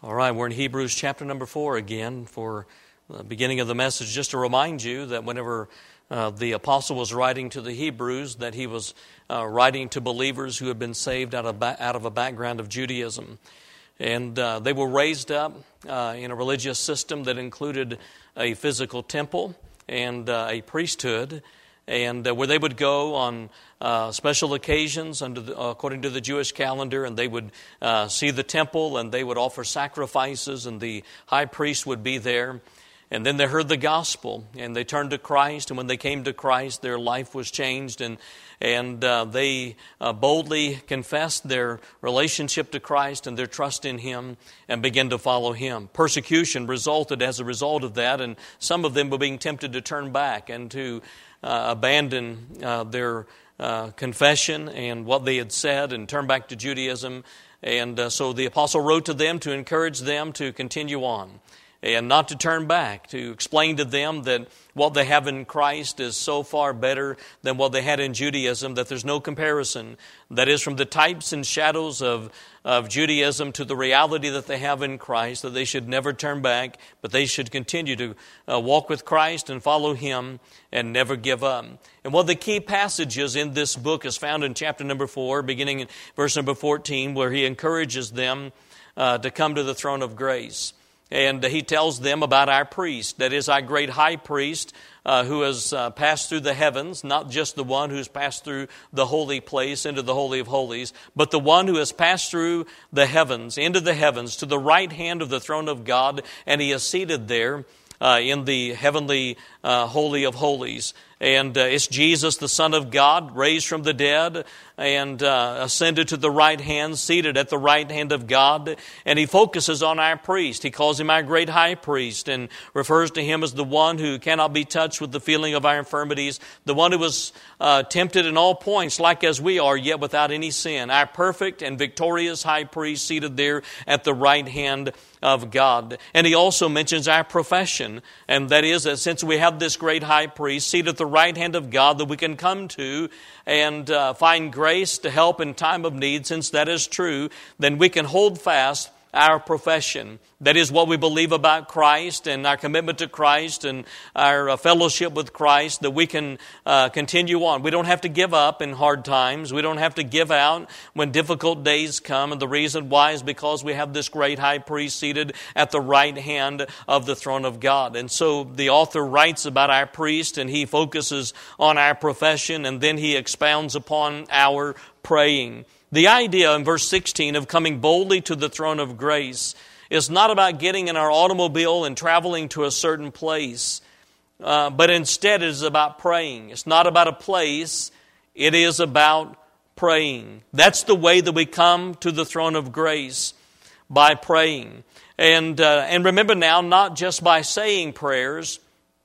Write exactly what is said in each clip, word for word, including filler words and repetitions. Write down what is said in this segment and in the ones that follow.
All right, we're in Hebrews chapter number four again for the beginning of the message. Just to remind you that whenever uh, the apostle was writing to the Hebrews, that he was uh, writing to believers who had been saved out of ba- out of a background of Judaism. And uh, they were raised up uh, in a religious system that included a physical temple and uh, a priesthood, and uh, where they would go on uh, special occasions under the, uh, according to the Jewish calendar, and they would uh, see the temple, and they would offer sacrifices, and the high priest would be there. And then they heard the gospel, and they turned to Christ, and when they came to Christ, their life was changed, and and uh, they uh, boldly confessed their relationship to Christ and their trust in Him and began to follow Him. Persecution resulted as a result of that, and some of them were being tempted to turn back and to uh, abandon uh, their uh, confession and what they had said and turn back to Judaism. And uh, so the apostle wrote to them to encourage them to continue on and not to turn back, to explain to them that what they have in Christ is so far better than what they had in Judaism, that there's no comparison. That is, from the types and shadows of, of Judaism to the reality that they have in Christ, that they should never turn back, but they should continue to uh, walk with Christ and follow Him and never give up. And one of the key passages in this book is found in chapter number four, beginning in verse number fourteen, where he encourages them uh, to come to the throne of grace. And he tells them about our priest, that is our great high priest uh, who has uh, passed through the heavens, not just the one who's passed through the holy place into the Holy of Holies, but the one who has passed through the heavens, into the heavens, to the right hand of the throne of God, and he is seated there uh, in the heavenly uh, Holy of Holies. And uh, it's Jesus, the Son of God, raised from the dead and uh, ascended to the right hand, seated at the right hand of God. And he focuses on our priest. He calls him our great high priest and refers to him as the one who cannot be touched with the feeling of our infirmities, the one who was uh, tempted in all points like as we are, yet without any sin. Our perfect and victorious high priest seated there at the right hand of God. And he also mentions our profession, and that is that since we have this great high priest seated at the right hand of God that we can come to and uh, find grace to help in time of need, since that is true, then we can hold fast our profession. That is what we believe about Christ and our commitment to Christ and our uh, fellowship with Christ, that we can uh, continue on. We don't have to give up in hard times. We don't have to give out when difficult days come. And the reason why is because we have this great high priest seated at the right hand of the throne of God. And so the author writes about our priest, and he focuses on our profession, and then he expounds upon our praying. The idea in verse sixteen of coming boldly to the throne of grace is not about getting in our automobile and traveling to a certain place, uh, but instead it is about praying. It's not about a place, it is about praying. That's the way that we come to the throne of grace, by praying. And, uh, and remember now, not just by saying prayers,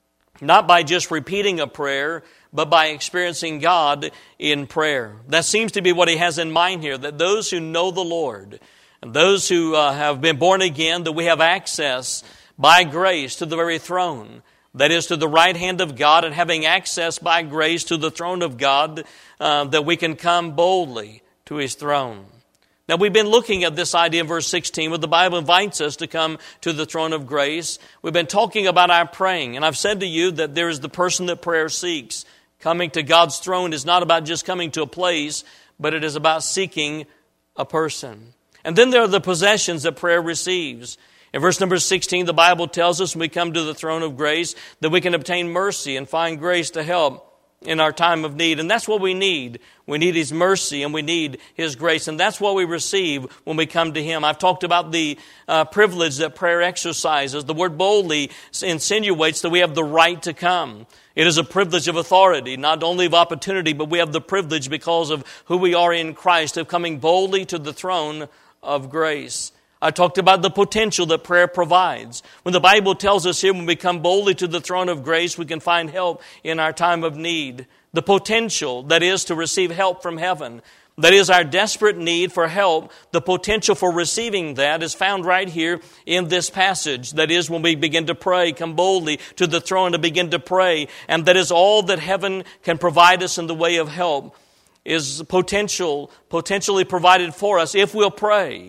not by just repeating a prayer, but by experiencing God in prayer. That seems to be what he has in mind here, that those who know the Lord and those who uh, have been born again, that we have access by grace to the very throne. That is, to the right hand of God, and having access by grace to the throne of God, uh, that we can come boldly to His throne. Now, we've been looking at this idea in verse sixteen, where the Bible invites us to come to the throne of grace. We've been talking about our praying, and I've said to you that there is the person that prayer seeks. Coming to God's throne is not about just coming to a place, but it is about seeking a person. And then there are the possessions that prayer receives. In verse number sixteen, the Bible tells us when we come to the throne of grace that we can obtain mercy and find grace to help in our time of need. And that's what we need. We need His mercy and we need His grace. And that's what we receive when we come to Him. I've talked about the uh, privilege that prayer exercises. The word boldly insinuates that we have the right to come. It is a privilege of authority, not only of opportunity, but we have the privilege because of who we are in Christ of coming boldly to the throne of grace. I talked about the potential that prayer provides. When the Bible tells us here, when we come boldly to the throne of grace, we can find help in our time of need. The potential, that is, to receive help from heaven. That is, our desperate need for help. The potential for receiving that is found right here in this passage. That is, when we begin to pray, come boldly to the throne to begin to pray. And that is all that heaven can provide us in the way of help, is potential, potentially provided for us if we'll pray.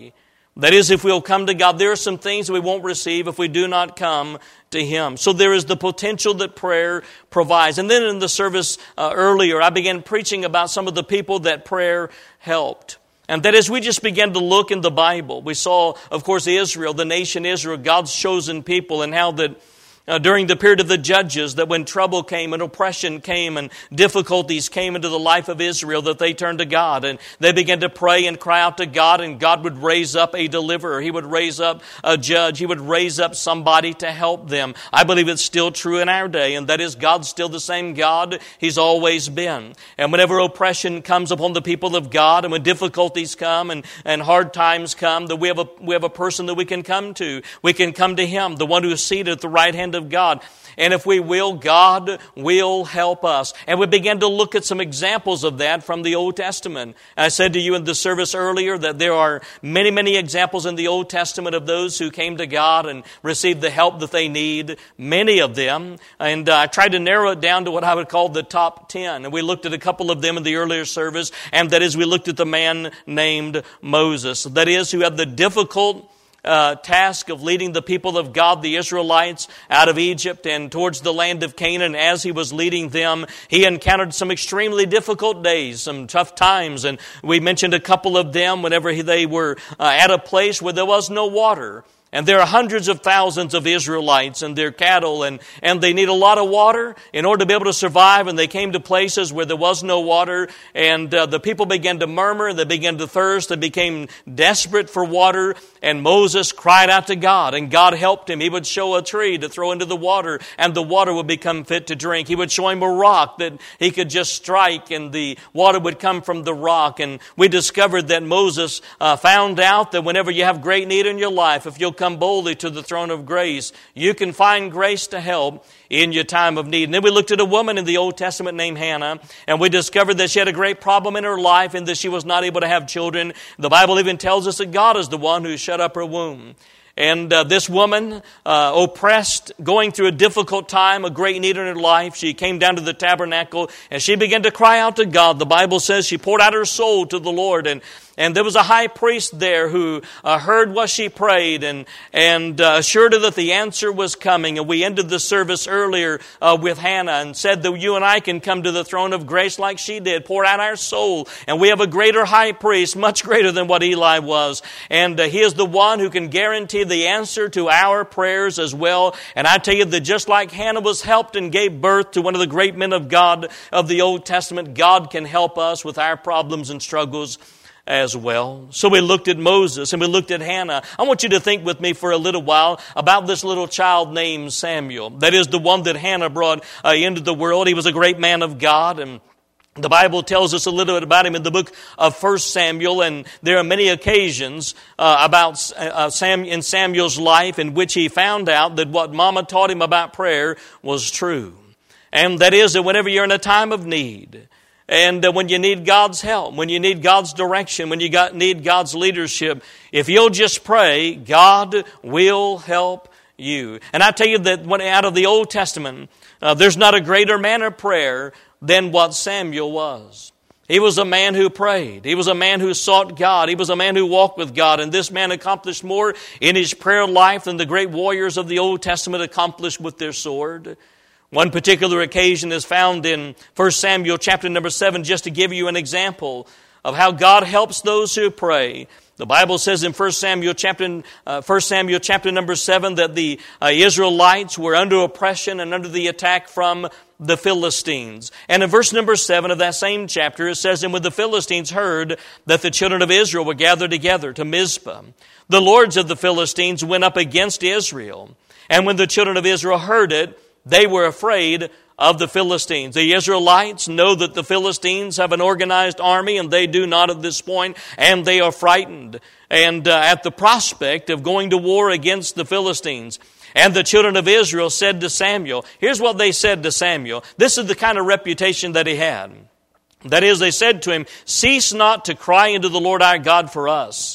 That is, if we'll come to God, there are some things we won't receive if we do not come to Him. So there is the potential that prayer provides. And then in the service uh, earlier, I began preaching about some of the people that prayer helped. And that as we just began to look in the Bible, we saw, of course, Israel, the nation Israel, God's chosen people, and how that Uh, during the period of the Judges, that when trouble came and oppression came and difficulties came into the life of Israel, that they turned to God and they began to pray and cry out to God, and God would raise up a deliverer. He would raise up a judge. He would raise up somebody to help them. I believe it's still true in our day, and that is God's still the same God He's always been. And whenever oppression comes upon the people of God, and when difficulties come and, and hard times come, that we have a we have a person that we can come to. We can come to Him, the one who is seated at the right hand of God. And if we will, God will help us. And we began to look at some examples of that from the Old Testament. And I said to you in the service earlier that there are many, many examples in the Old Testament of those who came to God and received the help that they need, many of them. And uh, I tried to narrow it down to what I would call the top ten. And we looked at a couple of them in the earlier service, and that is we looked at the man named Moses. That is, who had the difficult Uh, task of leading the people of God, the Israelites, out of Egypt and towards the land of Canaan. As he was leading them, he encountered some extremely difficult days, some tough times. And we mentioned a couple of them whenever he, they were uh, at a place where there was no water. And there are hundreds of thousands of Israelites and their cattle, and, and they need a lot of water in order to be able to survive. And they came to places where there was no water, and uh, the people began to murmur, they began to thirst, they became desperate for water. And Moses cried out to God, and God helped him. He would show a tree to throw into the water, and the water would become fit to drink. He would show him a rock that he could just strike, and the water would come from the rock. And we discovered that Moses uh, found out that whenever you have great need in your life, if you'll come boldly to the throne of grace, you can find grace to help in your time of need. And then we looked at a woman in the Old Testament named Hannah, and we discovered that she had a great problem in her life and that she was not able to have children. The Bible even tells us that God is the one who shut up her womb. And uh, this woman, uh, oppressed, going through a difficult time, a great need in her life, she came down to the tabernacle and she began to cry out to God. The Bible says she poured out her soul to the Lord, and And there was a high priest there who uh, heard what she prayed and and uh, assured her that the answer was coming. And we ended the service earlier uh, with Hannah and said that you and I can come to the throne of grace like she did, pour out our soul. And we have a greater high priest, much greater than what Eli was. And uh, he is the one who can guarantee the answer to our prayers as well. And I tell you that just like Hannah was helped and gave birth to one of the great men of God of the Old Testament, God can help us with our problems and struggles as well. So we looked at Moses and we looked at Hannah. I want you to think with me for a little while about this little child named Samuel. That is the one that Hannah brought uh, into the world. He was a great man of God, and the Bible tells us a little bit about him in the book of First Samuel, and there are many occasions uh, about uh, Sam in Samuel's life in which he found out that what Mama taught him about prayer was true. And that is that whenever you're in a time of need, and when you need God's help, when you need God's direction, when you got, need God's leadership, if you'll just pray, God will help you. And I tell you that when out of the Old Testament, uh, there's not a greater man of prayer than what Samuel was. He was a man who prayed. He was a man who sought God. He was a man who walked with God. And this man accomplished more in his prayer life than the great warriors of the Old Testament accomplished with their sword. One particular occasion is found in First Samuel chapter number seven, just to give you an example of how God helps those who pray. The Bible says in First Samuel chapter, uh, First Samuel chapter number seven that the uh, Israelites were under oppression and under the attack from the Philistines. And in verse number seven of that same chapter, it says, "And when the Philistines heard that the children of Israel were gathered together to Mizpah, the lords of the Philistines went up against Israel. And when the children of Israel heard it, they were afraid of the Philistines." The Israelites know that the Philistines have an organized army, and they do not at this point, and they are frightened and uh, at the prospect of going to war against the Philistines. And the children of Israel said to Samuel, here's what they said to Samuel. This is the kind of reputation that he had. That is, they said to him, "Cease not to cry unto the Lord our God for us,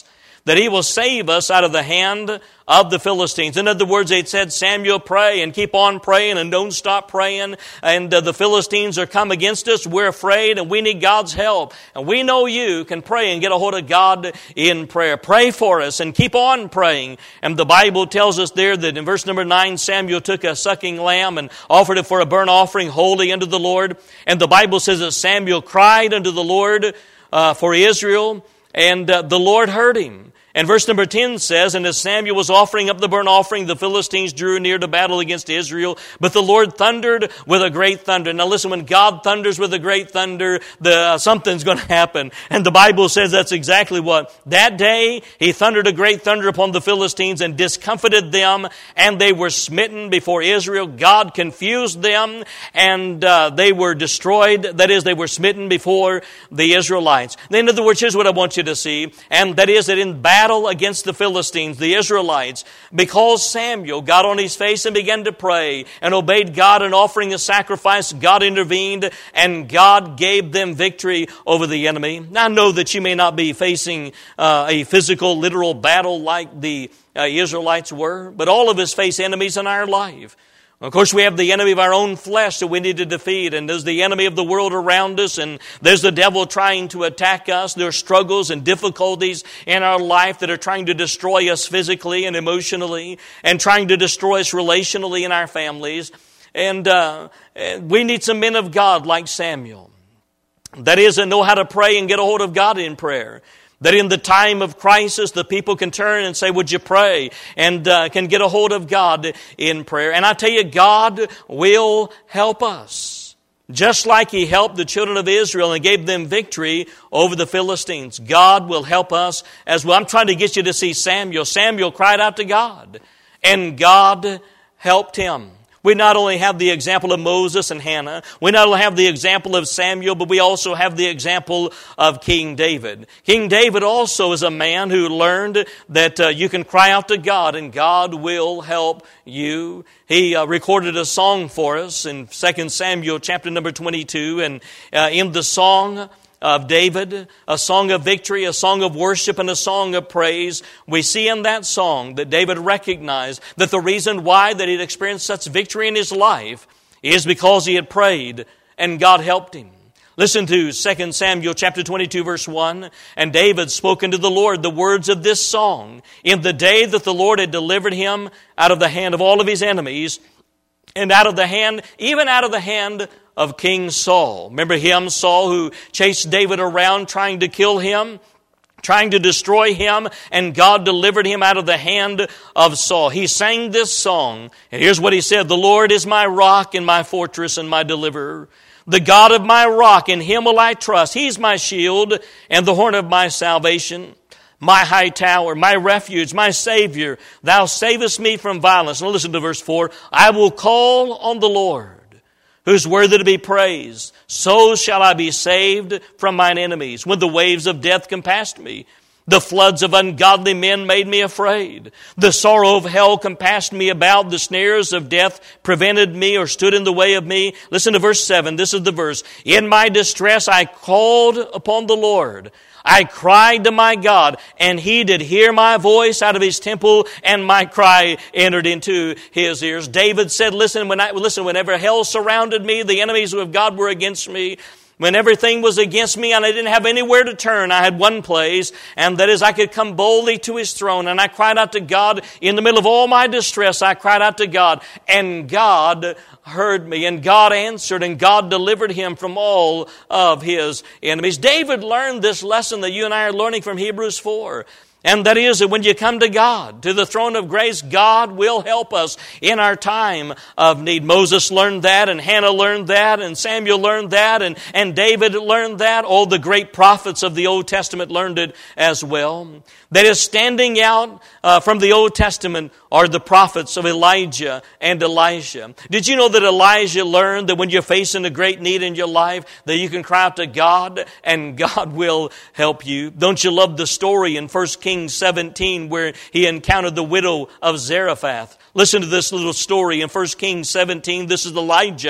that He will save us out of the hand of the Philistines. In other words, it said, Samuel, pray and keep on praying and don't stop praying. And uh, the Philistines are come against us. We're afraid and we need God's help. And we know you can pray and get a hold of God in prayer. Pray for us and keep on praying. And the Bible tells us there that in verse number nine, Samuel took a sucking lamb and offered it for a burnt offering holy unto the Lord. And the Bible says that Samuel cried unto the Lord uh, for Israel, and uh, the Lord heard him. And verse number ten says, and as Samuel was offering up the burnt offering, the Philistines drew near to battle against Israel, but the Lord thundered with a great thunder. Now listen, when God thunders with a great thunder, the, uh, something's going to happen. And the Bible says that's exactly what. That day, He thundered a great thunder upon the Philistines and discomfited them, and they were smitten before Israel. God confused them, and uh, they were destroyed. That is, they were smitten before the Israelites. In other words, here's what I want you to see, and that is that in battle, against the Philistines, the Israelites, because Samuel got on his face and began to pray and obeyed God in offering a sacrifice, God intervened and God gave them victory over the enemy. Now, I know that you may not be facing uh, a physical, literal battle like the uh, Israelites were, but all of us face enemies in our life. Of course, we have the enemy of our own flesh that we need to defeat, and there's the enemy of the world around us, and there's the devil trying to attack us. There are struggles and difficulties in our life that are trying to destroy us physically and emotionally, and trying to destroy us relationally in our families. And uh, we need some men of God like Samuel. That is, that know how to pray and get a hold of God in prayer. That in the time of crisis, the people can turn and say, would you pray? And uh, can get a hold of God in prayer. And I tell you, God will help us. Just like He helped the children of Israel and gave them victory over the Philistines. God will help us as well. I'm trying to get you to see Samuel. Samuel cried out to God, and God helped him. We not only have the example of Moses and Hannah, we not only have the example of Samuel, but we also have the example of King David. King David also is a man who learned that uh, you can cry out to God and God will help you. He uh, recorded a song for us in Second Samuel chapter number twenty-two, and uh, in the song of David, a song of victory, a song of worship, and a song of praise. We see in that song that David recognized that the reason why that he'd experienced such victory in his life is because he had prayed and God helped him. Listen to Second Samuel chapter twenty-two, verse one. And David spoke unto the Lord the words of this song in the day that the Lord had delivered him out of the hand of all of his enemies, and out of the hand, even out of the hand of King Saul. Remember him, Saul, who chased David around trying to kill him, trying to destroy him, and God delivered him out of the hand of Saul. He sang this song, and here's what he said: the Lord is my rock and my fortress and my deliverer. The God of my rock, in Him will I trust. He's my shield and the horn of my salvation. My high tower, my refuge, my Savior, Thou savest me from violence. Now listen to verse four. I will call on the Lord, who's worthy to be praised. So shall I be saved from mine enemies. When the waves of death compassed me, the floods of ungodly men made me afraid. The sorrow of hell compassed me about. The snares of death prevented me or stood in the way of me. Listen to verse seven. This is the verse. In my distress I called upon the Lord. I cried to my God, and He did hear my voice out of His temple, and my cry entered into His ears. David said, listen, when I, listen, whenever hell surrounded me, the enemies of God were against me. When everything was against me and I didn't have anywhere to turn, I had one place, and that is I could come boldly to His throne. And I cried out to God in the middle of all my distress. I cried out to God, and God heard me, and God answered, and God delivered him from all of his enemies. David learned this lesson that you and I are learning from Hebrews four. And that is that when you come to God, to the throne of grace, God will help us in our time of need. Moses learned that, and Hannah learned that, and Samuel learned that, and, and David learned that. All the great prophets of the Old Testament learned it as well. That is, standing out uh, from the Old Testament are the prophets of Elijah and Elisha. Did you know that Elijah learned that when you're facing a great need in your life, that you can cry out to God and God will help you? Don't you love the story in First Kings seventeen where he encountered the widow of Zarephath? Listen to this little story in First Kings seventeen. This is Elijah.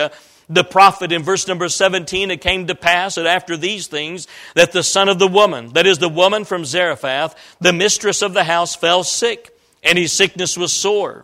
the prophet in verse number seventeen, it came to pass that after these things, that the son of the woman, that is the woman from Zarephath, the mistress of the house, fell sick, and his sickness was sore.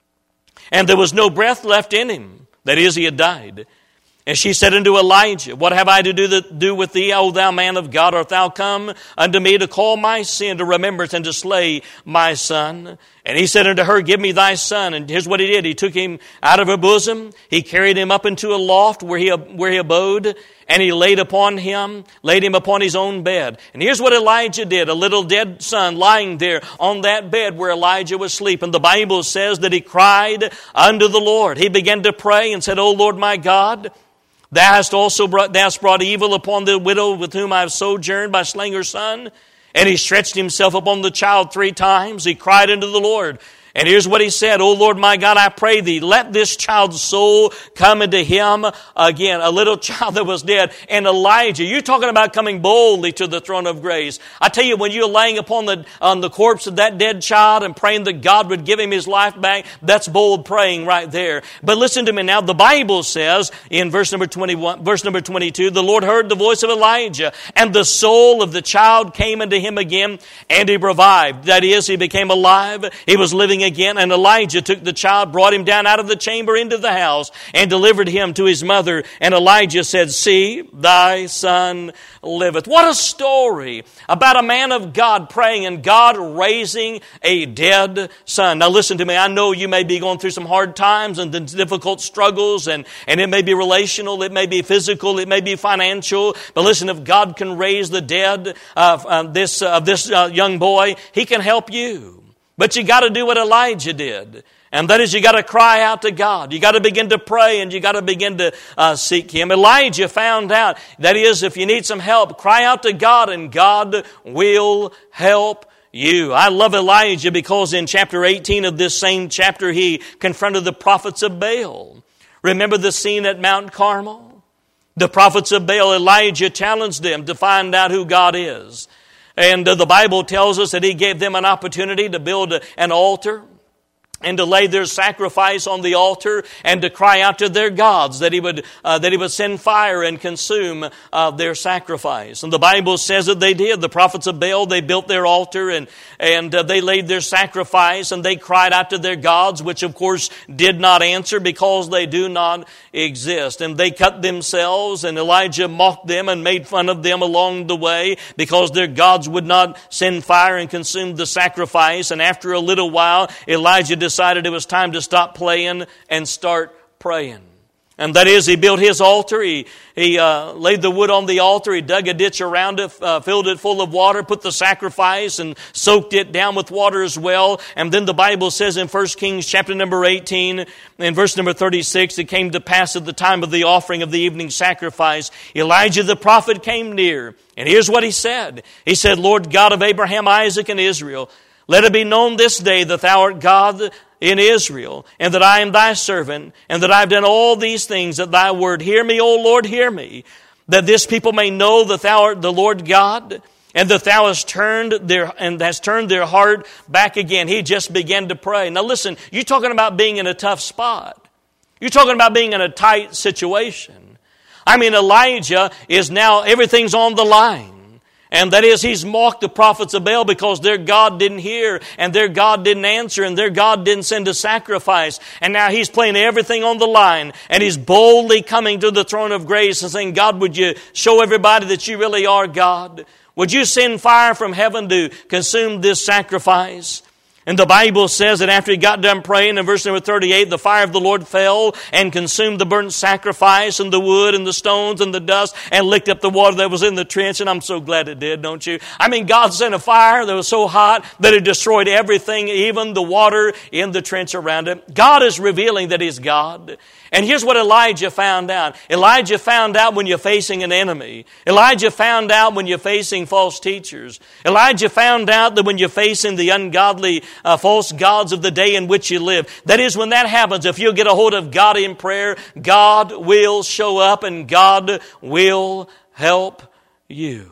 And there was no breath left in him, that is, he had died. And she said unto Elijah, what have I to do, that, do with thee, O thou man of God? Art thou come unto me to call my sin to remembrance and to slay my son? And he said unto her, give me thy son. And here's what he did. He took him out of her bosom. He carried him up into a loft where he, where he abode. And he laid upon him, laid him upon his own bed. And here's what Elijah did. A little dead son lying there on that bed where Elijah was sleeping. The Bible says that he cried unto the Lord. He began to pray and said, O Lord my God, Thou hast also brought, thou hast brought evil upon the widow with whom I have sojourned by slaying her son. And he stretched himself upon the child three times. He cried unto the Lord. And here's what he said, O Lord my God, I pray thee, let this child's soul come into him again. A little child that was dead. And Elijah, you're talking about coming boldly to the throne of grace. I tell you, when you're laying upon the, on the corpse of that dead child and praying that God would give him his life back, that's bold praying right there. But listen to me now. The Bible says in verse number twenty-one, verse number twenty-two, the Lord heard the voice of Elijah, and the soul of the child came into him again, and he revived. That is, he became alive. He was living again. And Elijah took the child, brought him down out of the chamber into the house, and delivered him to his mother. And Elijah said, see, thy son liveth. What a story about a man of God praying and God raising a dead son. Now listen to me. I know you may be going through some hard times and difficult struggles, and, and it may be relational, it may be physical, it may be financial. But listen, if God can raise the dead of uh, this, uh, this uh, young boy, He can help you. But you got to do what Elijah did. And that is, you got to cry out to God. You got to begin to pray, and you got to begin to uh, seek Him. Elijah found out, that is, if you need some help, cry out to God, and God will help you. I love Elijah because in chapter eighteen of this same chapter, he confronted the prophets of Baal. Remember the scene at Mount Carmel? The prophets of Baal, Elijah challenged them to find out who God is. And uh, the Bible tells us that he gave them an opportunity to build a, an altar and to lay their sacrifice on the altar and to cry out to their gods that he would uh, that he would send fire and consume uh, their sacrifice. And the Bible says that they did. The prophets of Baal, they built their altar and and uh, they laid their sacrifice and they cried out to their gods, which of course did not answer because they do not exist. And they cut themselves, and Elijah mocked them and made fun of them along the way because their gods would not send fire and consume the sacrifice. And after a little while, Elijah decided it was time to stop playing and start praying. And that is, he built his altar, he, he uh, laid the wood on the altar, he dug a ditch around it, uh, filled it full of water, put the sacrifice and soaked it down with water as well. And then the Bible says in First Kings chapter number eighteen, in verse number thirty-six, it came to pass at the time of the offering of the evening sacrifice, Elijah the prophet came near. And here's what he said. He said, Lord God of Abraham, Isaac, and Israel, let it be known this day that thou art God in Israel, and that I am thy servant, and that I have done all these things at thy word. Hear me, O Lord, hear me, that this people may know that thou art the Lord God, and that thou hast turned their and hast turned their heart back again. He just began to pray. Now listen, you're talking about being in a tough spot. You're talking about being in a tight situation. I mean, Elijah is now, everything's on the line. And that is, he's mocked the prophets of Baal because their God didn't hear and their God didn't answer and their God didn't send a sacrifice. And now he's playing everything on the line, and he's boldly coming to the throne of grace and saying, God, would you show everybody that you really are God? Would you send fire from heaven to consume this sacrifice? And the Bible says that after he got done praying, in verse number thirty-eight, the fire of the Lord fell and consumed the burnt sacrifice and the wood and the stones and the dust and licked up the water that was in the trench. And I'm so glad it did, don't you? I mean, God sent a fire that was so hot that it destroyed everything, even the water in the trench around it. God is revealing that He's God. And here's what Elijah found out. Elijah found out when you're facing an enemy. Elijah found out when you're facing false teachers. Elijah found out that when you're facing the ungodly uh, false gods of the day in which you live. That is, when that happens, if you'll get a hold of God in prayer, God will show up and God will help you.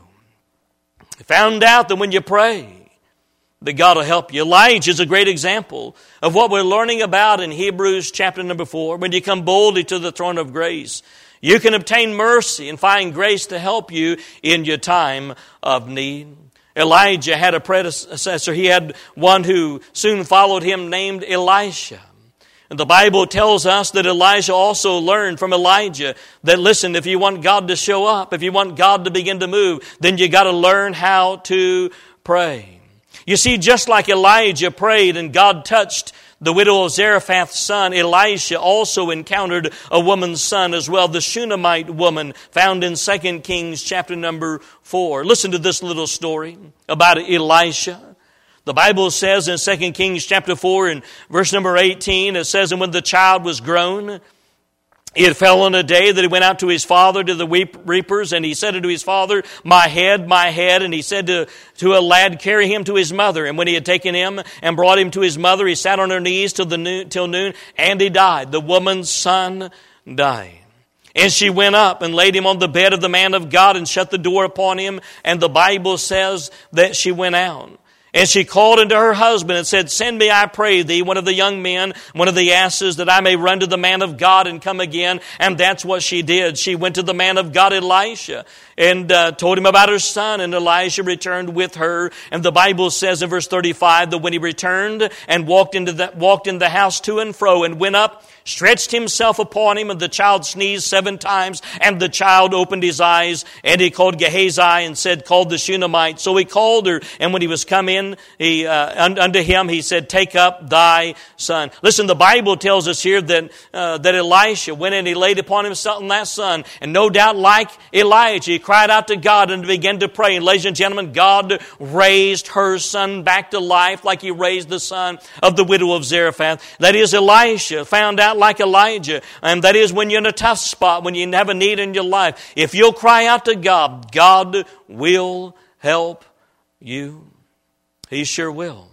He found out that when you pray, that God will help you. Elijah is a great example of what we're learning about in Hebrews chapter number four. When you come boldly to the throne of grace, You can obtain mercy and find grace to help you in your time of need. Elijah had a predecessor. He had one who soon followed him named Elisha. And the Bible tells us that Elijah also learned from Elijah that, listen, if you want God to show up, if you want God to begin to move, then you got to learn how to pray. You see, just like Elijah prayed and God touched the widow of Zarephath's son, Elisha also encountered a woman's son as well, the Shunammite woman found in Second Kings chapter number four. Listen to this little story about Elisha. The Bible says in Second Kings chapter four and verse number eighteen, it says, and when the child was grown, it fell on a day that he went out to his father to the reapers, and he said unto his father, my head, my head. And he said to, to a lad, carry him to his mother. And when he had taken him and brought him to his mother, he sat on her knees till the noon, till noon, and he died. The woman's son died. And she went up and laid him on the bed of the man of God and shut the door upon him. And the Bible says that she went out. And she called unto her husband and said, send me, I pray thee, one of the young men, one of the asses, that I may run to the man of God and come again. And that's what she did. She went to the man of God, Elisha, and uh, told him about her son. And Elisha returned with her. And the Bible says in verse thirty-five that when he returned and walked into the, walked in the house to and fro and went up, stretched himself upon him, and the child sneezed seven times, and the child opened his eyes, and he called Gehazi and said, called the Shunammite. So he called her, and when he was come in, he uh, unto him, he said, take up thy son. Listen, the Bible tells us here that uh, that Elisha went in, he laid upon himself and that son, and no doubt like Elijah, he cried out to God and began to pray. And ladies and gentlemen, God raised her son back to life like he raised the son of the widow of Zarephath. That is, Elisha found out like Elijah. And that is, when you're in a tough spot, when you have a need in your life, if you'll cry out to God, God will help you. He sure will.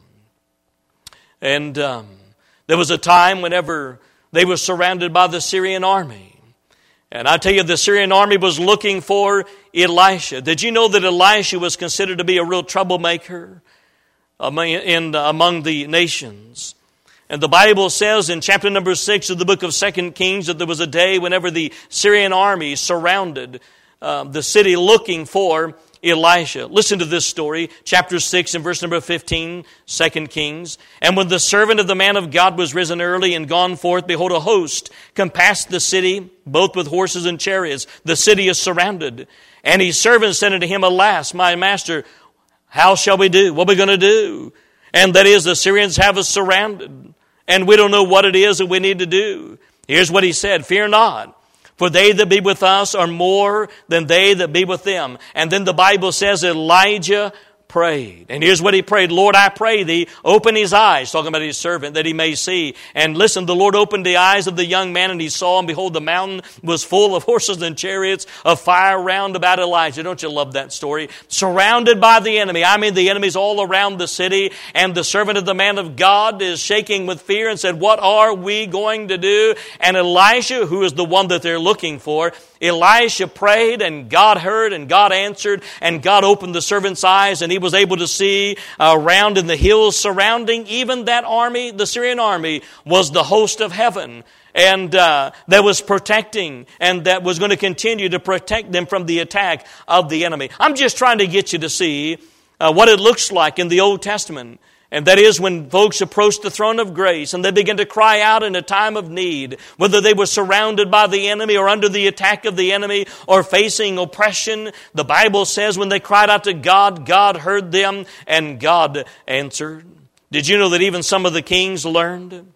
And um, there was a time whenever they were surrounded by the Syrian army. And I tell you, the Syrian army was looking for Elisha. Did you know that Elisha was considered to be a real troublemaker among, in, among the nations? And the Bible says in chapter number six of the book of Second Kings that there was a day whenever the Syrian army surrounded uh, the city looking for Elisha. Listen to this story, chapter six and verse number fifteen, Second Kings. And when the servant of the man of God was risen early and gone forth, behold, a host compassed the city, both with horses and chariots. The city is surrounded. And his servant said unto him, alas, my master, how shall we do? What are we going to do? And that is, the Syrians have us surrounded, and we don't know what it is that we need to do. Here's what he said, fear not, for they that be with us are more than they that be with them. And then the Bible says Elijah prayed. And here's what he prayed. Lord, I pray thee, open his eyes, talking about his servant, that he may see. And listen, the Lord opened the eyes of the young man, and he saw, and behold, the mountain was full of horses and chariots of fire round about Elijah. Don't you love that story? Surrounded by the enemy. I mean, the enemy's all around the city, and the servant of the man of God is shaking with fear and said, what are we going to do? And Elisha, who is the one that they're looking for, Elisha prayed, and God heard, and God answered, and God opened the servant's eyes, and he was able to see around in the hills surrounding even that army, the Syrian army, was the host of heaven. And uh, that was protecting, and that was going to continue to protect them from the attack of the enemy. I'm just trying to get you to see uh, what it looks like in the Old Testament. And that is when folks approach the throne of grace and they begin to cry out in a time of need, whether they were surrounded by the enemy or under the attack of the enemy or facing oppression. The Bible says when they cried out to God, God heard them and God answered. Did you know that even some of the kings learned?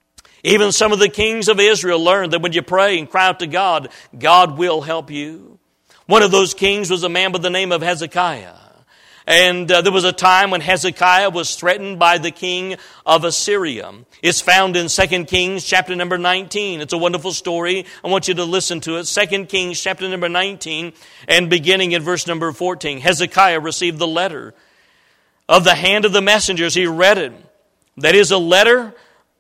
Even some of the kings of Israel learned that when you pray and cry out to God, God will help you. One of those kings was a man by the name of Hezekiah. And uh, there was a time when Hezekiah was threatened by the king of Assyria. It's found in Second Kings chapter number nineteen. It's a wonderful story. I want you to listen to it. Second Kings chapter number nineteen and beginning in verse number fourteen. Hezekiah received the letter of the hand of the messengers. He read it. That is a letter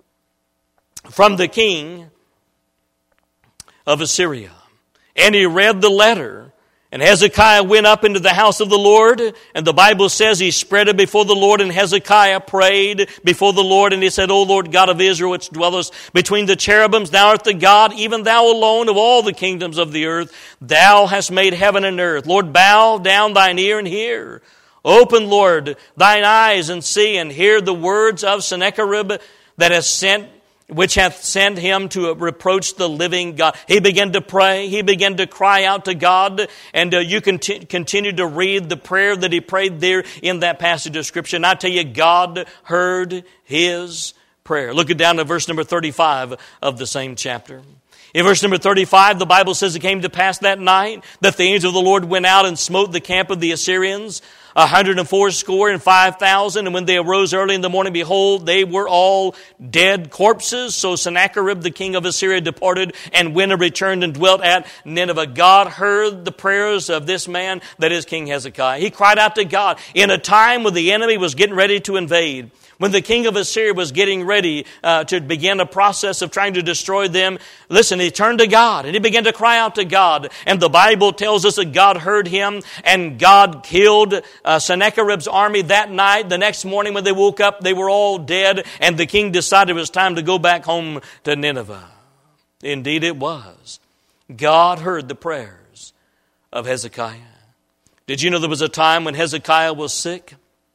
from the king of Assyria. And he read the letter. And Hezekiah went up into the house of the Lord, and the Bible says he spread it before the Lord, and Hezekiah prayed before the Lord, and he said, O Lord God of Israel, which dwellest between the cherubims, thou art the God, even thou alone of all the kingdoms of the earth. Thou hast made heaven and earth. Lord, bow down thine ear and hear. Open, Lord, thine eyes and see, and hear the words of Sennacherib that has sent which hath sent him to reproach the living God. He began to pray. He began to cry out to God. And uh, you can t- continue to read the prayer that he prayed there in that passage of Scripture. And I tell you, God heard his prayer. Look it down to verse number thirty-five of the same chapter. In verse number thirty-five, the Bible says it came to pass that night that the angel of the Lord went out and smote the camp of the Assyrians, a hundred and fourscore and five thousand. And when they arose early in the morning, behold, they were all dead corpses. So Sennacherib, the king of Assyria, departed and went and returned and dwelt at Nineveh. God heard the prayers of this man, that is King Hezekiah. He cried out to God in a time when the enemy was getting ready to invade. When the king of Assyria was getting ready uh, to begin a process of trying to destroy them, listen, he turned to God and he began to cry out to God. And the Bible tells us that God heard him, and God killed uh, Sennacherib's army that night. The next morning when they woke up, they were all dead, and the king decided it was time to go back home to Nineveh. Indeed it was. God heard the prayers of Hezekiah. Did you know there was a time when Hezekiah was sick?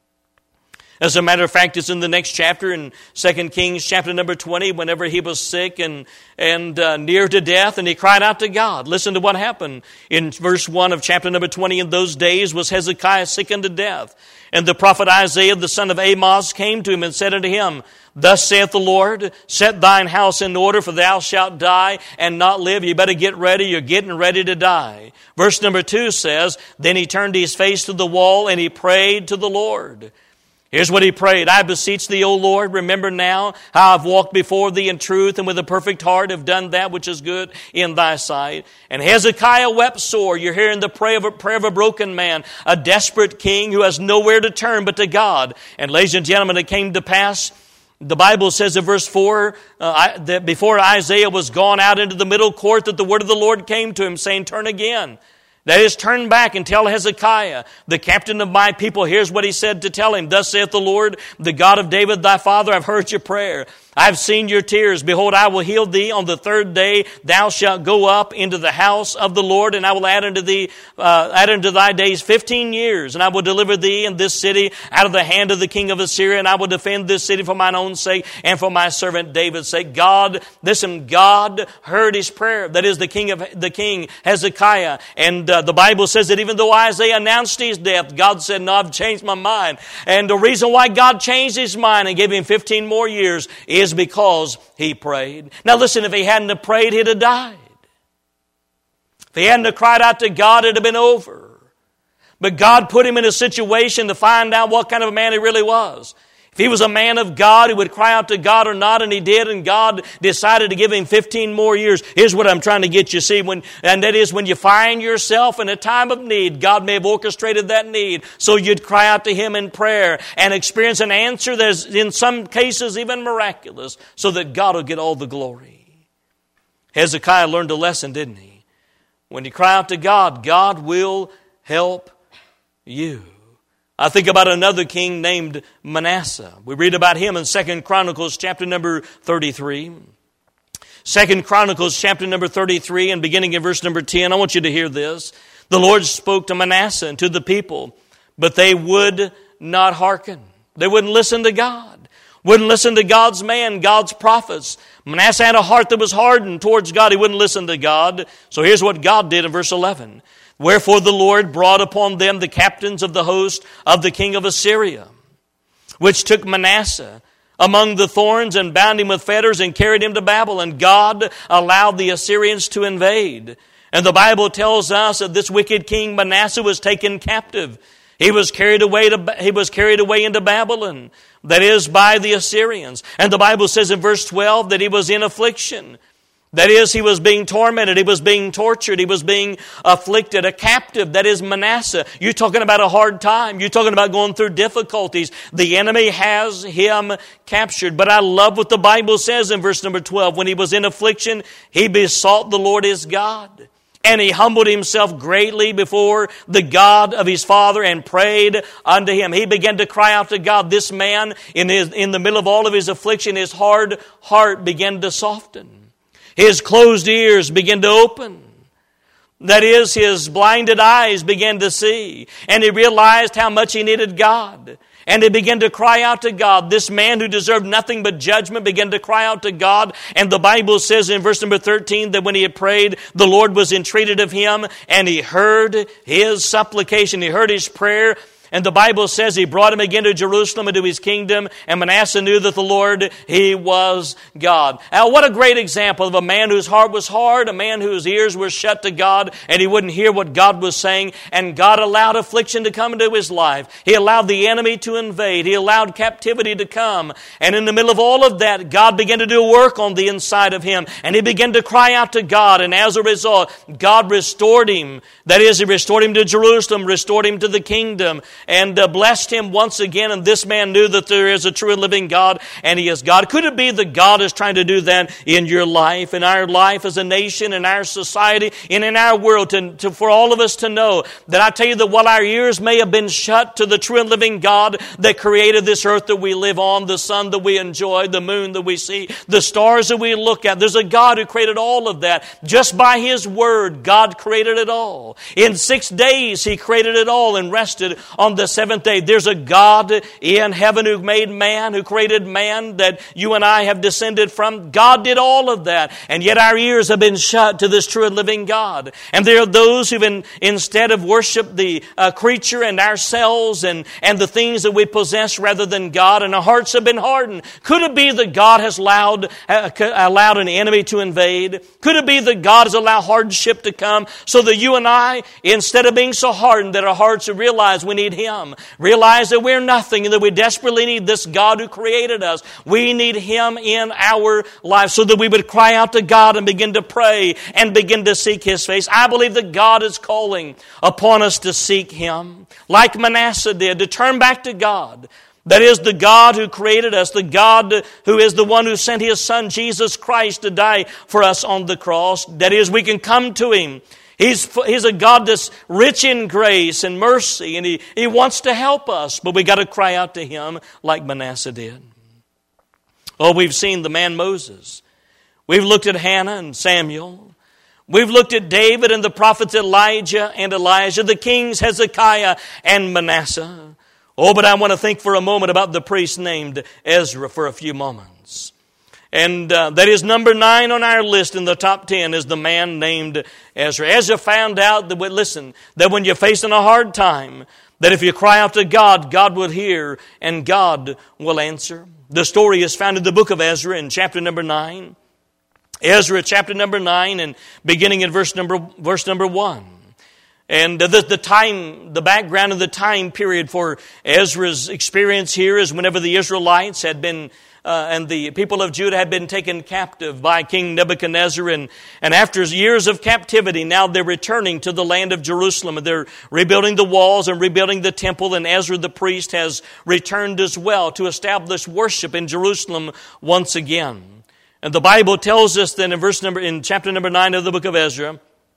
As a matter of fact, it's in the next chapter, in Second Kings chapter number twenty, whenever he was sick and, and uh, near to death, and he cried out to God. Listen to what happened in verse one of chapter number twenty. In those days was Hezekiah sick unto death. And the prophet Isaiah, the son of Amoz, came to him and said unto him, Thus saith the Lord, set thine house in order, for thou shalt die and not live. You better get ready. You're getting ready to die. Verse number two says, Then he turned his face to the wall and he prayed to the Lord. Here's what he prayed. I beseech thee, O Lord, remember now how I've walked before thee in truth, and with a perfect heart have done that which is good in thy sight. And Hezekiah wept sore. You're hearing the prayer of a, prayer of a broken man, a desperate king who has nowhere to turn but to God. And ladies and gentlemen, it came to pass, the Bible says in verse four, uh, that before Isaiah was gone out into the middle court, that the word of the Lord came to him, saying, Turn again. That is, turn back and tell Hezekiah, the captain of my people. Here's what he said to tell him. Thus saith the Lord, the God of David thy father, I've heard your prayer. I've seen your tears. Behold, I will heal thee. On the third day thou shalt go up into the house of the Lord, and I will add unto thee, uh, add unto thy days fifteen years. And I will deliver thee and this city out of the hand of the king of Assyria, and I will defend this city for mine own sake and for my servant David's sake. God, listen, God heard his prayer. That is the king of the king Hezekiah. And uh, the Bible says that even though Isaiah announced his death, God said, No, I've changed my mind. And the reason why God changed his mind and gave him fifteen more years is is because he prayed. Now listen, if he hadn't have prayed, he'd have died. If he hadn't have cried out to God, it'd have been over. But God put him in a situation to find out what kind of a man he really was. If he was a man of God, he would cry out to God or not, and he did, and God decided to give him fifteen more years. Here's what I'm trying to get you to see, when, and that is when you find yourself in a time of need, God may have orchestrated that need, so you'd cry out to him in prayer and experience an answer that is in some cases even miraculous, so that God will get all the glory. Hezekiah learned a lesson, didn't he? When you cry out to God, God will help you. I think about another king named Manasseh. We read about him in Second Chronicles chapter number thirty-three. Second Chronicles chapter number thirty-three, and beginning in verse number ten, I want you to hear this. The Lord spoke to Manasseh and to the people, but they would not hearken. They wouldn't listen to God. Wouldn't listen to God's man, God's prophets. Manasseh had a heart that was hardened towards God. He wouldn't listen to God. So here's what God did in verse eleven. Wherefore the Lord brought upon them the captains of the host of the king of Assyria, which took Manasseh among the thorns and bound him with fetters and carried him to Babel. And God allowed the Assyrians to invade. And the Bible tells us that this wicked king Manasseh was taken captive. He was carried away to, he was carried away into Babylon, that is, by the Assyrians. And the Bible says in verse twelve that he was in affliction. That is, he was being tormented, he was being tortured, he was being afflicted, a captive. That is Manasseh. You're talking about a hard time. You're talking about going through difficulties. The enemy has him captured. But I love what the Bible says in verse number twelve. When he was in affliction, he besought the Lord his God. And he humbled himself greatly before the God of his father and prayed unto him. He began to cry out to God. This man, in his, in the middle of all of his affliction, his hard heart began to soften. His closed ears began to open. That is, his blinded eyes began to see. And he realized how much he needed God. And he began to cry out to God. This man who deserved nothing but judgment began to cry out to God. And the Bible says in verse number thirteen that when he had prayed, the Lord was entreated of him, and he heard his supplication. He heard his prayer. And the Bible says he brought him again to Jerusalem and to his kingdom. And Manasseh knew that the Lord, he was God. Now, what a great example of a man whose heart was hard, a man whose ears were shut to God, and he wouldn't hear what God was saying. And God allowed affliction to come into his life. He allowed the enemy to invade. He allowed captivity to come. And in the middle of all of that, God began to do work on the inside of him. And he began to cry out to God. And as a result, God restored him. That is, he restored him to Jerusalem, restored him to the kingdom, and uh, blessed him once again. And this man knew that there is a true and living God, and he is God. Could it be that God is trying to do that in your life, in our life as a nation, in our society, and in our world, to, to, for all of us to know that I tell you that while our ears may have been shut to the true and living God that created this earth that we live on, the sun that we enjoy, the moon that we see, the stars that we look at, there's a God who created all of that. Just by His Word, God created it all. In six days, He created it all and rested on the seventh day. There's a God in heaven who made man, who created man that you and I have descended from. God did all of that. And yet our ears have been shut to this true and living God. And there are those who've been, instead of worship the uh, creature and ourselves and, and the things that we possess rather than God, and our hearts have been hardened. Could it be that God has allowed, uh, allowed an enemy to invade? Could it be that God has allowed hardship to come so that you and I, instead of being so hardened that our hearts realize we need Him, realize that we're nothing and that we desperately need this God who created us. We need Him in our lives so that we would cry out to God and begin to pray and begin to seek His face. I believe that God is calling upon us to seek Him, like Manasseh did, to turn back to God. That is the God who created us, the God who is the one who sent His Son, Jesus Christ, to die for us on the cross. That is, we can come to Him. He's, he's a God that's rich in grace and mercy, and He, he wants to help us, but we got to cry out to Him like Manasseh did. Oh, we've seen the man Moses. We've looked at Hannah and Samuel. We've looked at David and the prophets Elijah and Elijah, the kings Hezekiah and Manasseh. Oh, but I want to think for a moment about the priest named Ezra for a few moments. And uh, that is number nine on our list in the top ten is the man named Ezra. Ezra found out that, listen, that when you're facing a hard time, that if you cry out to God, God will hear and God will answer. The story is found in the book of Ezra in chapter number nine. Ezra chapter number nine and beginning in verse number, verse number one. And the, the time, the background of the time period for Ezra's experience here is whenever the Israelites had been, uh, and the people of Judah had been taken captive by King Nebuchadnezzar. And, and after years of captivity, now they're returning to the land of Jerusalem. And they're rebuilding the walls and rebuilding the temple. And Ezra the priest has returned as well to establish worship in Jerusalem once again. And the Bible tells us then in verse number, in chapter number nine of the book of Ezra,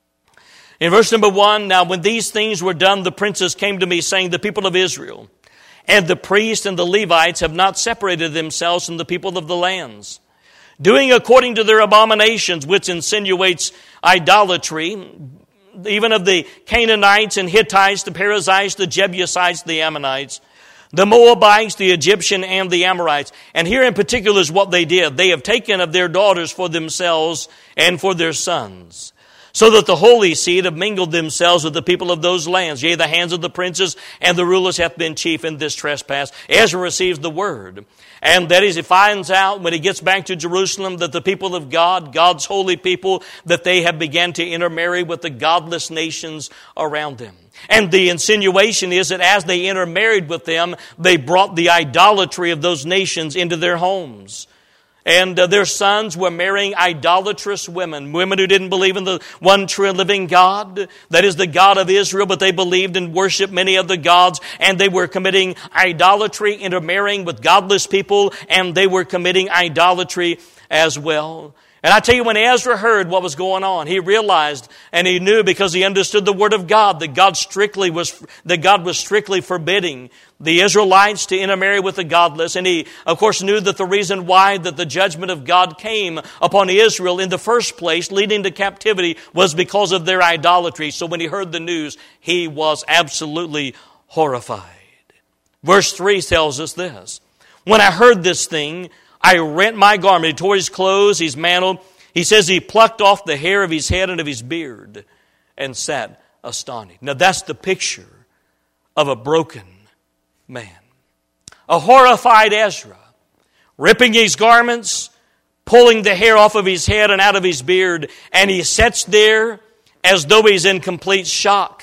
in verse number one, now when these things were done, the princes came to me, saying, the people of Israel and the priests and the Levites have not separated themselves from the people of the lands, doing according to their abominations, which insinuates idolatry, even of the Canaanites and Hittites, the Perizzites, the Jebusites, the Ammonites, the Moabites, the Egyptian, and the Amorites. And here in particular is what they did. They have taken of their daughters for themselves and for their sons, so that the holy seed have mingled themselves with the people of those lands. Yea, the hands of the princes and the rulers hath been chief in this trespass. Ezra receives the word. And that is, he finds out when he gets back to Jerusalem that the people of God, God's holy people, that they have begun to intermarry with the godless nations around them. And the insinuation is that as they intermarried with them, they brought the idolatry of those nations into their homes. And uh, their sons were marrying idolatrous women, women who didn't believe in the one true and living God, that is the God of Israel, but they believed and worshiped many of the gods, and they were committing idolatry, intermarrying with godless people, and they were committing idolatry as well. And I tell you, when Ezra heard what was going on, he realized and he knew, because he understood the Word of God, that God strictly was that God was strictly forbidding the Israelites to intermarry with the godless. And he, of course, knew that the reason why that the judgment of God came upon Israel in the first place, leading to captivity, was because of their idolatry. So when he heard the news, he was absolutely horrified. Verse three tells us this: when I heard this thing, I rent my garment. He tore his clothes, his mantle. He says he plucked off the hair of his head and of his beard and sat astonished. Now that's the picture of a broken man. A horrified Ezra, ripping his garments, pulling the hair off of his head and out of his beard, and he sits there as though he's in complete shock.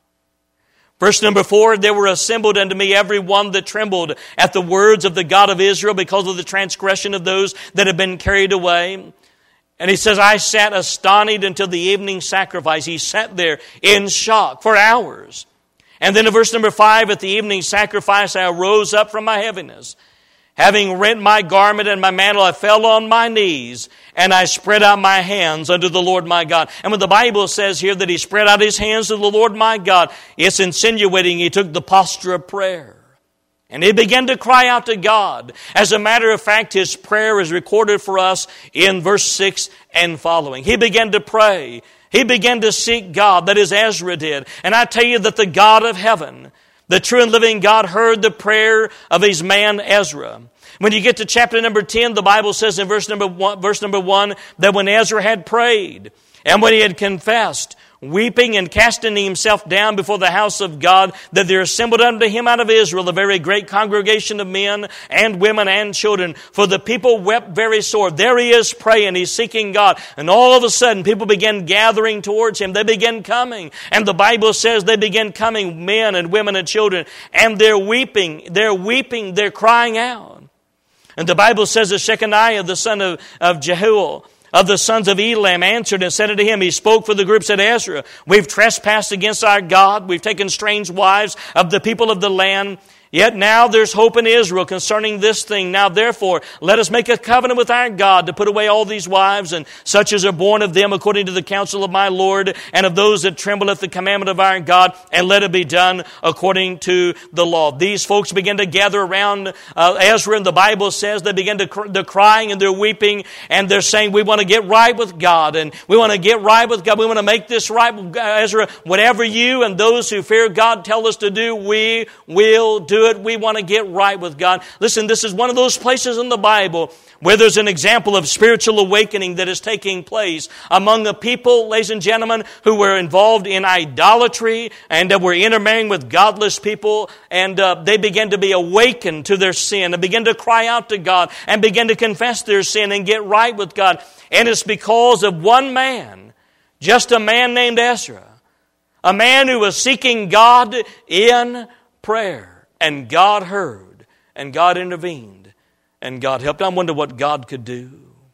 Verse number four, there were assembled unto me every one that trembled at the words of the God of Israel because of the transgression of those that had been carried away. And he says, I sat astonished until the evening sacrifice. He sat there in shock for hours. And then in verse number five, at the evening sacrifice, I arose up from my heaviness. Having rent my garment and my mantle, I fell on my knees, and I spread out my hands unto the Lord my God. And when the Bible says here that he spread out his hands to the Lord my God, it's insinuating he took the posture of prayer. And he began to cry out to God. As a matter of fact, his prayer is recorded for us in verse six and following. He began to pray. He began to seek God, that is, Ezra did. And I tell you that the God of heaven, the true and living God, heard the prayer of his man Ezra. When you get to chapter number ten, the Bible says in verse number one, verse number one, that when Ezra had prayed and when he had confessed, weeping and casting himself down before the house of God, that there assembled unto him out of Israel a very great congregation of men and women and children. For the people wept very sore. There he is praying, he's seeking God. And all of a sudden, people began gathering towards him. They began coming. And the Bible says they began coming, men and women and children. And they're weeping, they're weeping, they're crying out. And the Bible says that Shechaniah, the son of, of Jehuel, of the sons of Elam, answered and said unto him, he spoke for the group, said, Ezra, we've trespassed against our God. We've taken strange wives of the people of the land. Yet now there's hope in Israel concerning this thing. Now therefore, let us make a covenant with our God to put away all these wives and such as are born of them according to the counsel of my Lord and of those that tremble at the commandment of our God, and let it be done according to the law. These folks begin to gather around uh, Ezra, and the Bible says they begin to cr- they're crying and they're weeping and they're saying, we want to get right with God, and we want to get right with God. We want to make this right with God. Ezra, whatever you and those who fear God tell us to do, we will do it. We want to get right with God. Listen, this is one of those places in the Bible where there's an example of spiritual awakening that is taking place among the people, ladies and gentlemen, who were involved in idolatry and that were intermarrying with godless people, and uh, they began to be awakened to their sin and begin to cry out to God and begin to confess their sin and get right with God. And it's because of one man, just a man named Ezra, a man who was seeking God in prayer. And God heard, and God intervened, and God helped. I wonder what God could do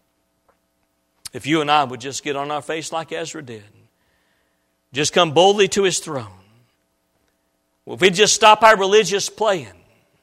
if you and I would just get on our face like Ezra did. Just come boldly to his throne. Well, if we just stop our religious playing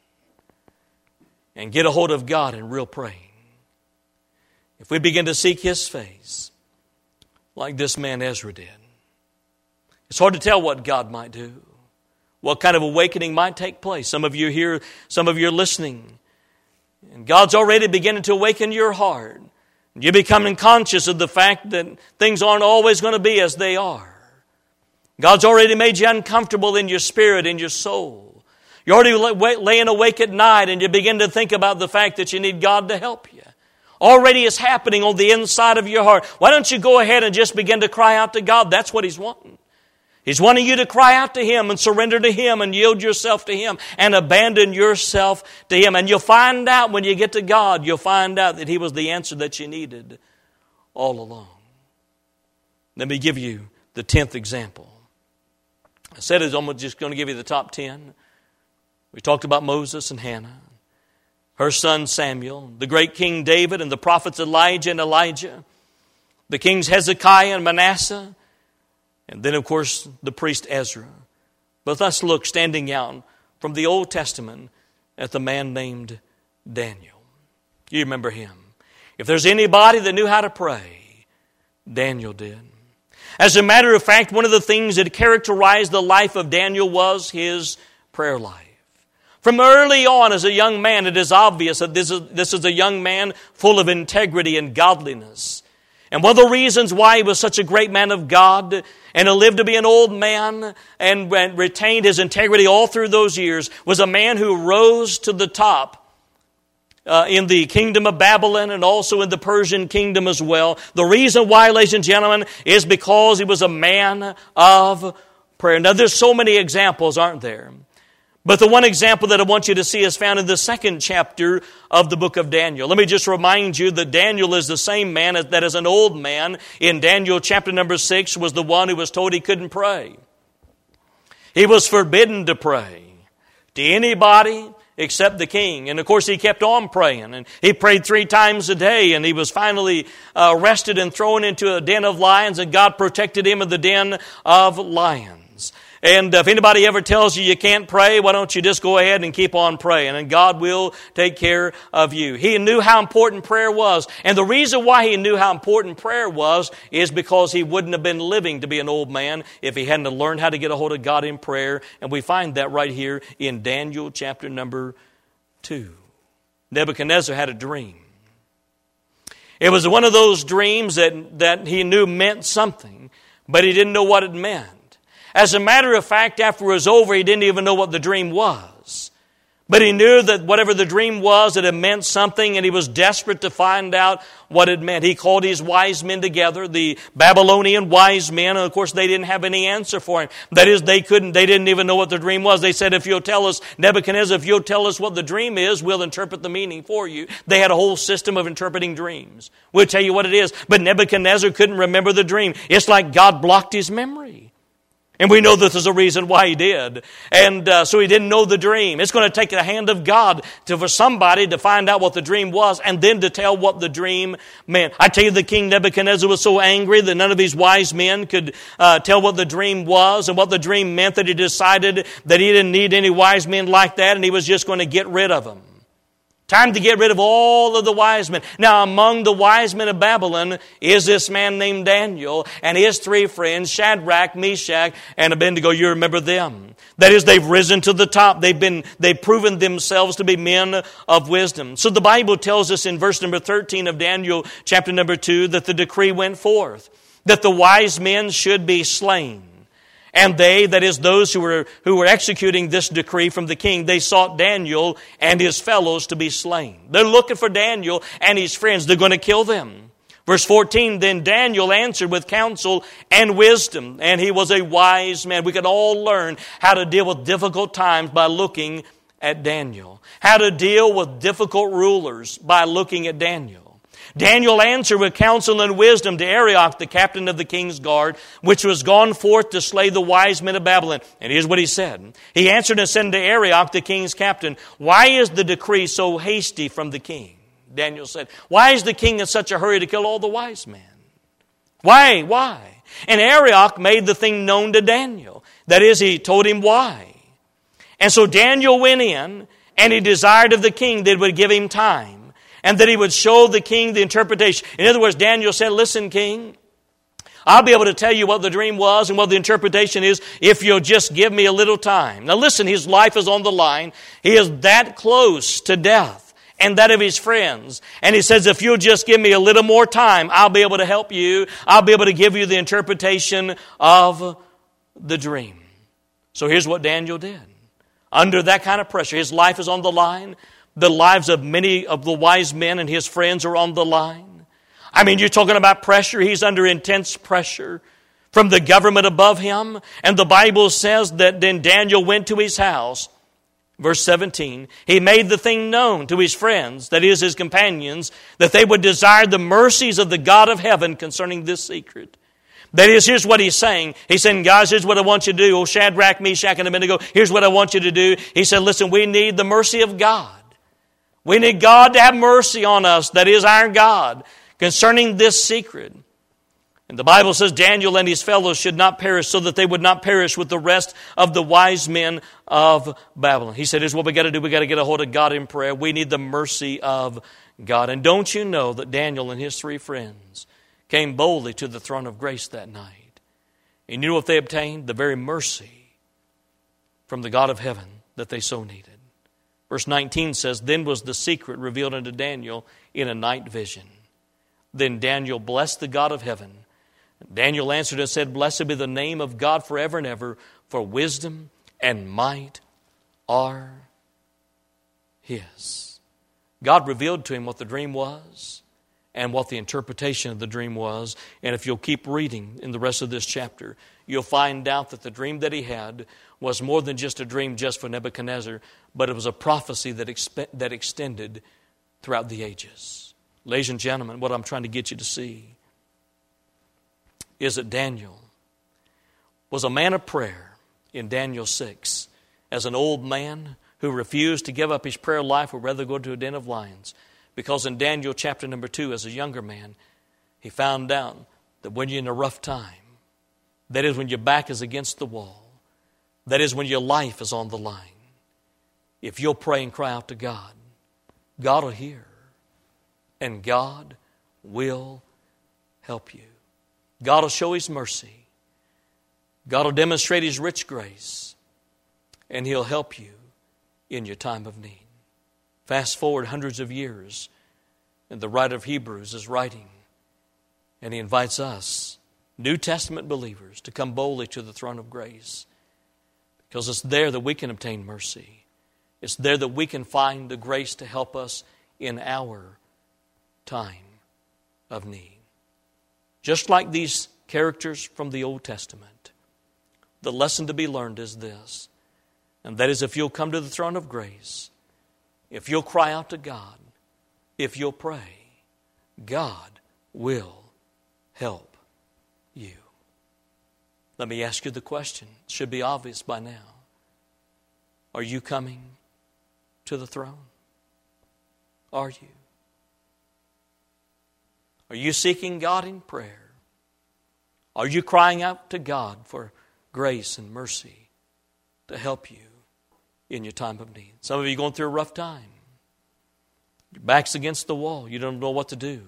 and get a hold of God in real praying. If we begin to seek his face like this man Ezra did. It's hard to tell what God might do. What kind of awakening might take place? Some of you are here, some of you are listening. And God's already beginning to awaken your heart. You're becoming conscious of the fact that things aren't always going to be as they are. God's already made you uncomfortable in your spirit, in your soul. You're already laying awake at night and you begin to think about the fact that you need God to help you. Already it's happening on the inside of your heart. Why don't you go ahead and just begin to cry out to God? That's what he's wanting. He's wanting you to cry out to him and surrender to him and yield yourself to him and abandon yourself to him. And you'll find out when you get to God, you'll find out that he was the answer that you needed all along. Let me give you the tenth example. I said I'm just going to give you the top ten. We talked about Moses and Hannah, her son Samuel, the great King David and the prophets Elijah and Elijah, the kings Hezekiah and Manasseh, and then, of course, the priest Ezra. But let's look, standing out from the Old Testament, at the man named Daniel. You remember him. If there's anybody that knew how to pray, Daniel did. As a matter of fact, one of the things that characterized the life of Daniel was his prayer life. From early on as a young man, it is obvious that this is, this is a young man full of integrity and godliness. And one of the reasons why he was such a great man of God and lived to be an old man and retained his integrity all through those years was a man who rose to the top Uh, in the kingdom of Babylon and also in the Persian kingdom as well. The reason why, ladies and gentlemen, is because he was a man of prayer. Now, there's so many examples, aren't there? But the one example that I want you to see is found in the second chapter of the book of Daniel. Let me just remind you that Daniel is the same man that as an old man in Daniel chapter number six was the one who was told he couldn't pray. He was forbidden to pray to anybody except the king. And of course he kept on praying. And he prayed three times a day. And he was finally uh, arrested and thrown into a den of lions. And God protected him in the den of lions. And if anybody ever tells you you can't pray, why don't you just go ahead and keep on praying, and God will take care of you. He knew how important prayer was. And the reason why he knew how important prayer was is because he wouldn't have been living to be an old man if he hadn't learned how to get a hold of God in prayer. And we find that right here in Daniel chapter number two. Nebuchadnezzar had a dream. It was one of those dreams that, that he knew meant something, but he didn't know what it meant. As a matter of fact, after it was over, he didn't even know what the dream was. But he knew that whatever the dream was, that it meant something, and he was desperate to find out what it meant. He called his wise men together, the Babylonian wise men, and of course they didn't have any answer for him. That is, they couldn't, they didn't even know what the dream was. They said, if you'll tell us, Nebuchadnezzar, if you'll tell us what the dream is, we'll interpret the meaning for you. They had a whole system of interpreting dreams. We'll tell you what it is. But Nebuchadnezzar couldn't remember the dream. It's like God blocked his memory. And we know that there's a reason why he did. And uh, so he didn't know the dream. It's going to take the hand of God to, for somebody to find out what the dream was and then to tell what the dream meant. I tell you, the king Nebuchadnezzar was so angry that none of his wise men could uh, tell what the dream was and what the dream meant, that he decided that he didn't need any wise men like that, and he was just going to get rid of them. Time to get rid of all of the wise men. Now, among the wise men of Babylon is this man named Daniel and his three friends, Shadrach, Meshach, and Abednego. You remember them. That is, they've risen to the top. They've been, they've proven themselves to be men of wisdom. So the Bible tells us in verse number thirteen of Daniel chapter number two that the decree went forth that the wise men should be slain. And they, that is those who were who were executing this decree from the king, they sought Daniel and his fellows to be slain. They're looking for Daniel and his friends. They're going to kill them. Verse fourteen, then Daniel answered with counsel and wisdom, and he was a wise man. We can all learn how to deal with difficult times by looking at Daniel. How to deal with difficult rulers by looking at Daniel. Daniel answered with counsel and wisdom to Arioch, the captain of the king's guard, which was gone forth to slay the wise men of Babylon. And here's what he said. He answered and said to Arioch, the king's captain, why is the decree so hasty from the king? Daniel said, why is the king in such a hurry to kill all the wise men? Why? Why? And Arioch made the thing known to Daniel. That is, he told him why. And so Daniel went in, and he desired of the king that it would give him time, and that he would show the king the interpretation. In other words, Daniel said, listen, king, I'll be able to tell you what the dream was and what the interpretation is if you'll just give me a little time. Now listen, his life is on the line. He is that close to death and that of his friends. And he says, if you'll just give me a little more time, I'll be able to help you. I'll be able to give you the interpretation of the dream. So here's what Daniel did. Under that kind of pressure, his life is on the line. The lives of many of the wise men and his friends are on the line. I mean, you're talking about pressure. He's under intense pressure from the government above him. And the Bible says that then Daniel went to his house. Verse seventeen, he made the thing known to his friends, that is, his companions, that they would desire the mercies of the God of heaven concerning this secret. That is, here's what he's saying. He's saying, guys, here's what I want you to do. Oh, Shadrach, Meshach, and Abednego, here's what I want you to do. He said, listen, we need the mercy of God. We need God to have mercy on us, that is our God, concerning this secret. And the Bible says Daniel and his fellows should not perish, so that they would not perish with the rest of the wise men of Babylon. He said, here's what we got to do. We got to get a hold of God in prayer. We need the mercy of God. And don't you know that Daniel and his three friends came boldly to the throne of grace that night. And you know what they obtained? The very mercy from the God of heaven that they so needed. Verse nineteen says, Then was the secret revealed unto Daniel in a night vision. Then Daniel blessed the God of heaven. Daniel answered and said, Blessed be the name of God forever and ever, for wisdom and might are His. God revealed to him what the dream was and what the interpretation of the dream was. And if you'll keep reading in the rest of this chapter, you'll find out that the dream that he had was more than just a dream just for Nebuchadnezzar, but it was a prophecy that, expe- that extended throughout the ages. Ladies and gentlemen, what I'm trying to get you to see is that Daniel was a man of prayer in Daniel six. As an old man who refused to give up his prayer life would rather go to a den of lions. Because in Daniel chapter number two, as a younger man, he found out that when you're in a rough time, that is when your back is against the wall, that is when your life is on the line, if you'll pray and cry out to God, God will hear, and God will help you. God will show His mercy. God will demonstrate His rich grace, and He'll help you in your time of need. Fast forward hundreds of years, and the writer of Hebrews is writing, and he invites us, New Testament believers, to come boldly to the throne of grace, because it's there that we can obtain mercy. It's there that we can find the grace to help us in our time of need. Just like these characters from the Old Testament, the lesson to be learned is this, and that is if you'll come to the throne of grace, if you'll cry out to God, if you'll pray, God will help you. Let me ask you the question. It should be obvious by now. Are you coming to the throne? Are you? Are you seeking God in prayer? Are you crying out to God for grace and mercy to help you in your time of need? Some of you are going through a rough time. Your back's against the wall. You don't know what to do.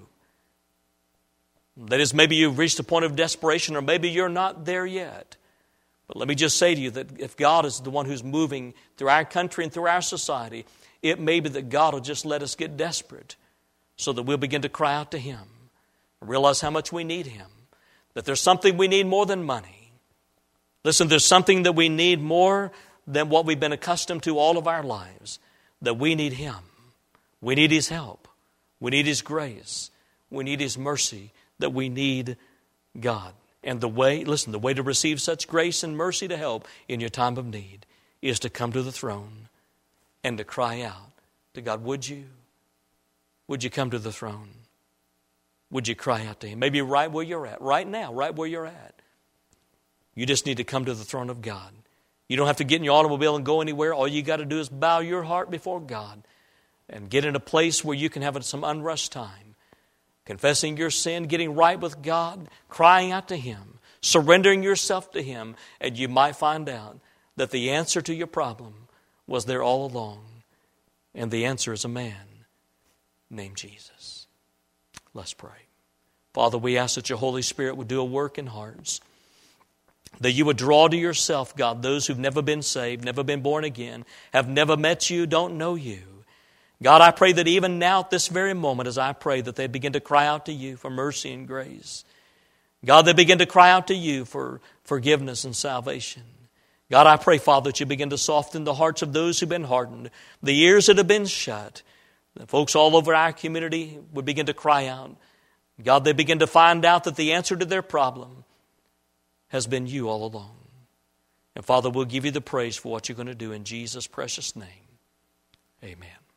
That is, maybe you've reached a point of desperation, or maybe you're not there yet. But let me just say to you that if God is the one who's moving through our country and through our society, it may be that God will just let us get desperate so that we'll begin to cry out to Him, realize how much we need Him, that there's something we need more than money. Listen, there's something that we need more than what we've been accustomed to all of our lives, that we need Him. We need His help. We need His grace. We need His mercy, that we need God. And the way, listen, the way to receive such grace and mercy to help in your time of need is to come to the throne and to cry out to God. Would you? Would you come to the throne? Would you cry out to Him? Maybe right where you're at, right now, right where you're at. You just need to come to the throne of God. You don't have to get in your automobile and go anywhere. All you got to do is bow your heart before God and get in a place where you can have some unrushed time, confessing your sin, getting right with God, crying out to Him, surrendering yourself to Him, and you might find out that the answer to your problem was there all along. And the answer is a man named Jesus. Let's pray. Father, we ask that your Holy Spirit would do a work in hearts, that you would draw to yourself, God, those who've never been saved, never been born again, have never met you, don't know you. God, I pray that even now at this very moment, as I pray, that they begin to cry out to you for mercy and grace. God, they begin to cry out to you for forgiveness and salvation. God, I pray, Father, that you begin to soften the hearts of those who've been hardened, the ears that have been shut. The folks all over our community would begin to cry out. God, they begin to find out that the answer to their problem has been you all along. And Father, we'll give you the praise for what you're going to do in Jesus' precious name. Amen.